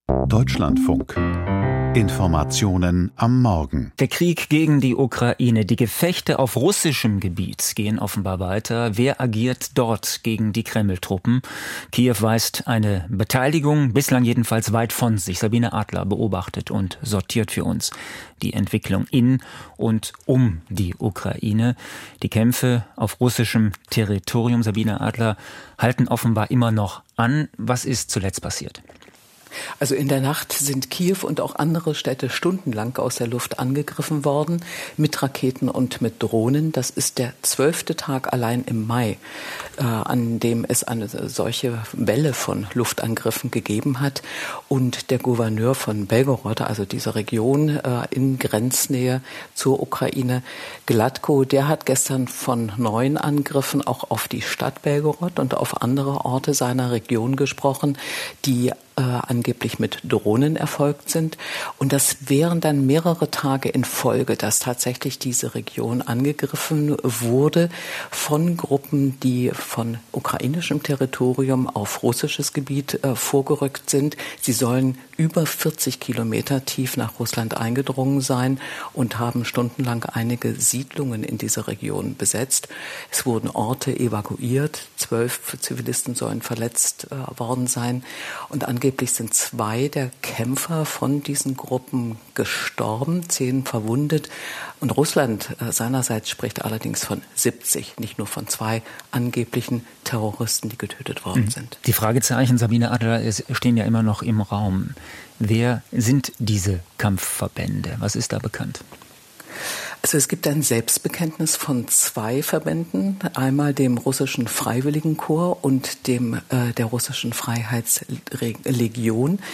Deutschlandfunk. Informationen am Morgen. Der Krieg gegen die Ukraine, die Gefechte auf russischem Gebiet gehen offenbar weiter. Wer agiert dort gegen die Kreml-Truppen? Kiew weist eine Beteiligung, bislang jedenfalls, weit von sich. Sabine Adler beobachtet und sortiert für uns die Entwicklung in und um die Ukraine. Die Kämpfe auf russischem Territorium, Sabine Adler, halten offenbar immer noch an. Was ist zuletzt passiert? Also in der Nacht sind Kiew und auch andere Städte stundenlang aus der Luft angegriffen worden, mit Raketen und mit Drohnen. Das ist der 12. Tag allein im Mai, an dem es eine solche Welle von Luftangriffen gegeben hat. Und der Gouverneur von Belgorod, also dieser Region in Grenznähe zur Ukraine, Gladko, der hat gestern von 9 Angriffen auch auf die Stadt Belgorod und auf andere Orte seiner Region gesprochen, die angeblich mit Drohnen erfolgt sind. Und das wären dann mehrere Tage in Folge, dass tatsächlich diese Region angegriffen wurde von Gruppen, die von ukrainischem Territorium auf russisches Gebiet vorgerückt sind. Sie sollen über 40 Kilometer tief nach Russland eingedrungen sein und haben stundenlang einige Siedlungen in dieser Region besetzt. Es wurden Orte evakuiert. 12 Zivilisten sollen verletzt worden sein. Und angeblich sind 2 der Kämpfer von diesen Gruppen gestorben, 10 verwundet. Und Russland seinerseits spricht allerdings von 70, nicht nur von 2 angeblichen Terroristen, die getötet worden sind. Die Fragezeichen, Sabine Adler, stehen ja immer noch im Raum. Wer sind diese Kampfverbände? Was ist da bekannt? Also es gibt ein Selbstbekenntnis von 2 Verbänden, einmal dem russischen Freiwilligenkorps und der russischen Freiheitslegion.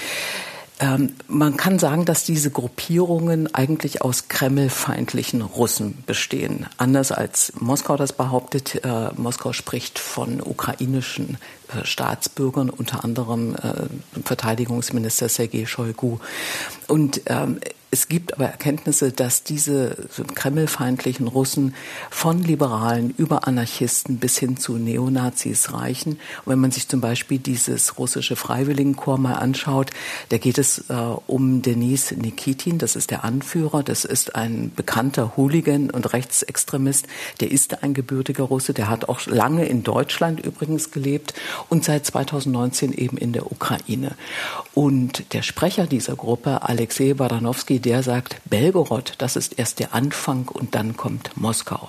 Man kann sagen, dass diese Gruppierungen eigentlich aus kremlfeindlichen Russen bestehen. Anders als Moskau das behauptet. Moskau spricht von ukrainischen Staatsbürgern, unter anderem Verteidigungsminister Sergei Shoigu. Und es gibt aber Erkenntnisse, dass diese kremlfeindlichen Russen von Liberalen über Anarchisten bis hin zu Neonazis reichen. Und wenn man sich zum Beispiel dieses russische Freiwilligenkorps mal anschaut, da geht es um Denis Nikitin, das ist der Anführer, das ist ein bekannter Hooligan und Rechtsextremist, der ist ein gebürtiger Russe, der hat auch lange in Deutschland übrigens gelebt und seit 2019 eben in der Ukraine. Und der Sprecher dieser Gruppe, Alexei Baranowski, der sagt, Belgorod, das ist erst der Anfang und dann kommt Moskau.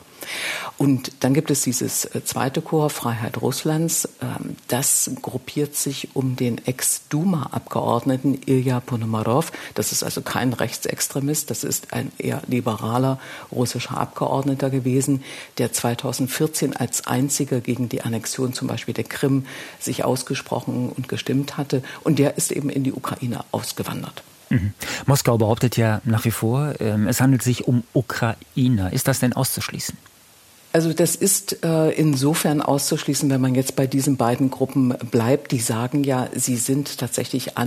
Und dann gibt es dieses zweite Korps, Freiheit Russlands. Das gruppiert sich um den Ex-Duma-Abgeordneten Ilja Ponomarow. Das ist also kein Rechtsextremist, das ist ein eher liberaler russischer Abgeordneter gewesen, der 2014 als einziger gegen die Annexion zum Beispiel der Krim sich ausgesprochen und gestimmt hatte. Und der ist eben in die Ukraine ausgewandert. Moskau behauptet ja nach wie vor, es handelt sich um Ukrainer. Ist das denn auszuschließen? Also das ist insofern auszuschließen, wenn man jetzt bei diesen beiden Gruppen bleibt. Die sagen ja, sie sind tatsächlich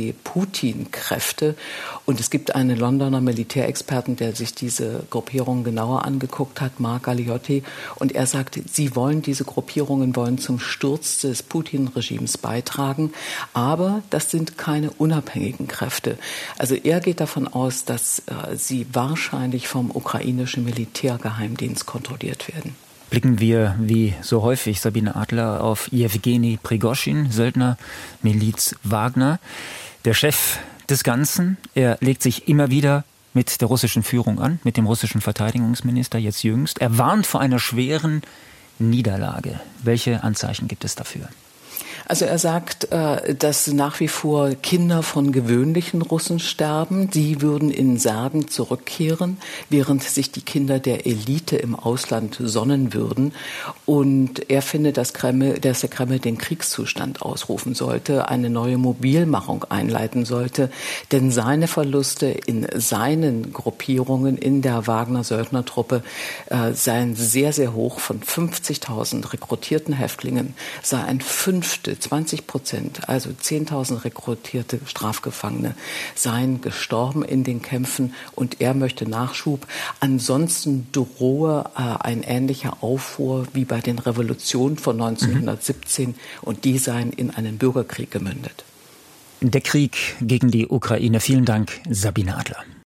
Anti-Putin-Kräfte. Und es gibt einen Londoner Militärexperten, der sich diese Gruppierungen genauer angeguckt hat, Mark Galeotti. Und er sagt, diese Gruppierungen wollen zum Sturz des Putin-Regimes beitragen. Aber das sind keine unabhängigen Kräfte. Also er geht davon aus, dass sie wahrscheinlich vom ukrainischen Militärgeheimdienst kontrolliert werden. Blicken wir wie so häufig, Sabine Adler, auf Jewgeni Prigoschin, Söldner Miliz Wagner, der Chef des Ganzen. Er legt sich immer wieder mit der russischen Führung an, mit dem russischen Verteidigungsminister jetzt jüngst. Er warnt vor einer schweren Niederlage. Welche Anzeichen gibt es dafür? Also er sagt, dass nach wie vor Kinder von gewöhnlichen Russen sterben. Die würden in Särgen zurückkehren, während sich die Kinder der Elite im Ausland sonnen würden. Und er findet, dass der Kreml den Kriegszustand ausrufen sollte, eine neue Mobilmachung einleiten sollte. Denn seine Verluste in seinen Gruppierungen in der Wagner-Söldnertruppe seien sehr, sehr hoch. Von 50.000 rekrutierten Häftlingen sei ein Fünftel, 20%, also 10.000 rekrutierte Strafgefangene, seien gestorben in den Kämpfen und er möchte Nachschub. Ansonsten drohe ein ähnlicher Aufruhr wie bei den Revolutionen von 1917 und die seien in einen Bürgerkrieg gemündet. Der Krieg gegen die Ukraine. Vielen Dank, Sabine Adler.